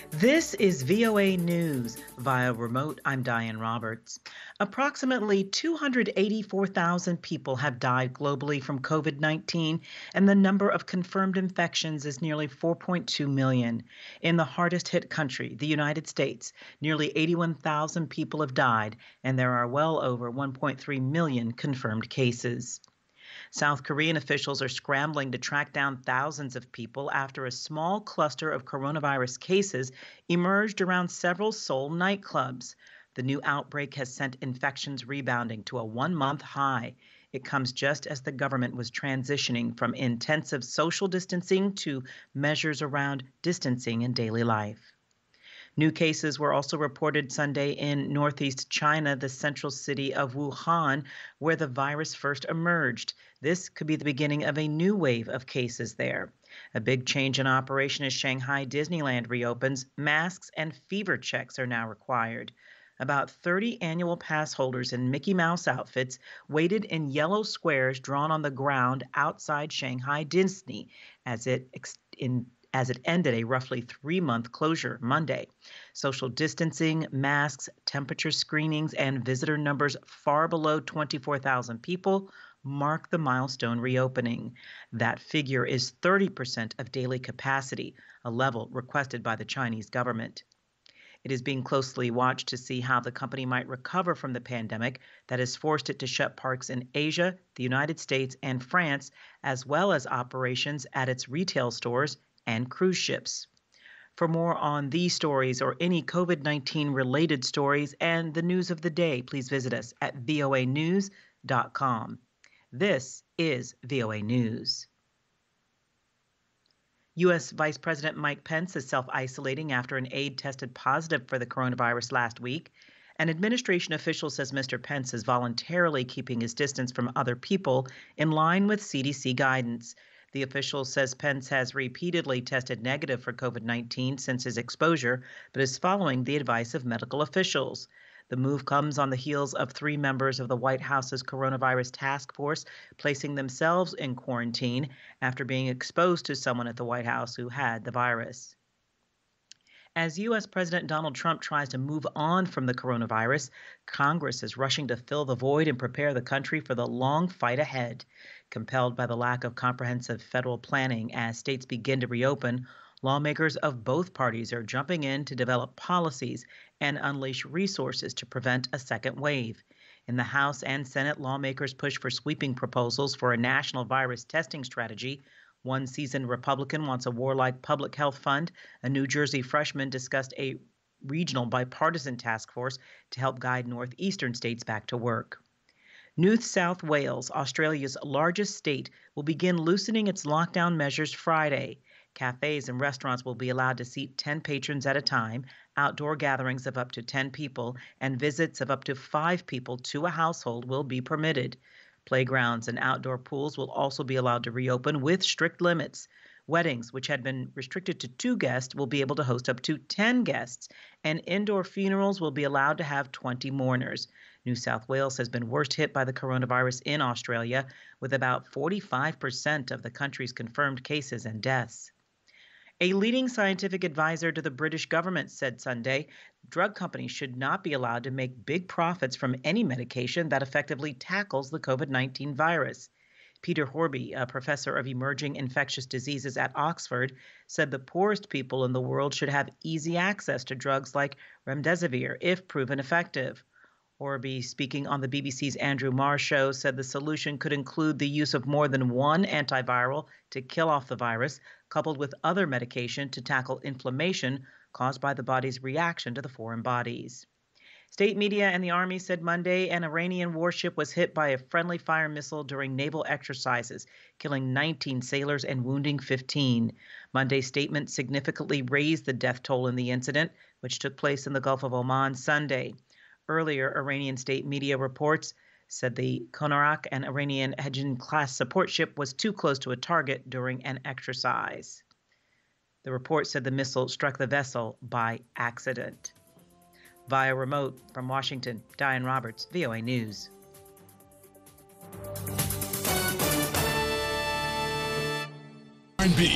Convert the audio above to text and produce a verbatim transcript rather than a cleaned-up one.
This is V O A News. Via remote, I'm Diane Roberts. Approximately two hundred eighty-four thousand people have died globally from COVID nineteen, and the number of confirmed infections is nearly four point two million. In the hardest hit country, the United States, nearly eighty-one thousand people have died, and there are well over one point three million confirmed cases. South Korean officials are scrambling to track down thousands of people after a small cluster of coronavirus cases emerged around several Seoul nightclubs. The new outbreak has sent infections rebounding to a one-month high. It comes just as the government was transitioning from intensive social distancing to measures around distancing in daily life. New cases were also reported Sunday in northeast China, the central city of Wuhan, where the virus first emerged. This could be the beginning of a new wave of cases there. A big change in operation as Shanghai Disneyland reopens. Masks and fever checks are now required. About thirty annual pass holders in Mickey Mouse outfits waited in yellow squares drawn on the ground outside Shanghai Disney as it ex- in as it ended a roughly three-month closure Monday. Social distancing, masks, temperature screenings, and visitor numbers far below twenty-four thousand people mark the milestone reopening. That figure is thirty percent of daily capacity, a level requested by the Chinese government. It is being closely watched to see how the company might recover from the pandemic that has forced it to shut parks in Asia, the United States, and France, as well as operations at its retail stores and cruise ships. For more on these stories or any COVID nineteen related stories and the news of the day, please visit us at V O A news dot com. This is V O A News. U S. Vice President Mike Pence is self-isolating after an aide tested positive for the coronavirus last week. An administration official says Mister Pence is voluntarily keeping his distance from other people in line with C D C guidance. The official says Pence has repeatedly tested negative for COVID nineteen since his exposure, but is following the advice of medical officials. The move comes on the heels of three members of the White House's coronavirus task force placing themselves in quarantine after being exposed to someone at the White House who had the virus. As U S. President Donald Trump tries to move on from the coronavirus, Congress is rushing to fill the void and prepare the country for the long fight ahead. Compelled by the lack of comprehensive federal planning as states begin to reopen, lawmakers of both parties are jumping in to develop policies and unleash resources to prevent a second wave. In the House and Senate, lawmakers push for sweeping proposals for a national virus testing strategy. One seasoned Republican wants a warlike public health fund. A New Jersey freshman discussed a regional bipartisan task force to help guide northeastern states back to work. New South Wales, Australia's largest state, will begin loosening its lockdown measures Friday. Cafes and restaurants will be allowed to seat ten patrons at a time, outdoor gatherings of up to ten people, and visits of up to five people to a household will be permitted. Playgrounds and outdoor pools will also be allowed to reopen with strict limits. Weddings, which had been restricted to two guests, will be able to host up to ten guests, and indoor funerals will be allowed to have twenty mourners. New South Wales has been worst hit by the coronavirus in Australia, with about forty-five percent of the country's confirmed cases and deaths. A leading scientific advisor to the British government said Sunday drug companies should not be allowed to make big profits from any medication that effectively tackles the COVID nineteen virus. Peter Horby, a professor of emerging infectious diseases at Oxford, said the poorest people in the world should have easy access to drugs like remdesivir if proven effective. Horby, speaking on the B B C's Andrew Marr show, said the solution could include the use of more than one antiviral to kill off the virus, coupled with other medication to tackle inflammation caused by the body's reaction to the foreign bodies. State media and the Army said Monday an Iranian warship was hit by a friendly fire missile during naval exercises, killing nineteen sailors and wounding fifteen. Monday's statement significantly raised the death toll in the incident, which took place in the Gulf of Oman Sunday. Earlier, Iranian state media reports said the Konarak, an Iranian Hejin-class support ship, was too close to a target during an exercise. The report said the missile struck the vessel by accident. Via remote from Washington, Diane Roberts, V O A News. R and B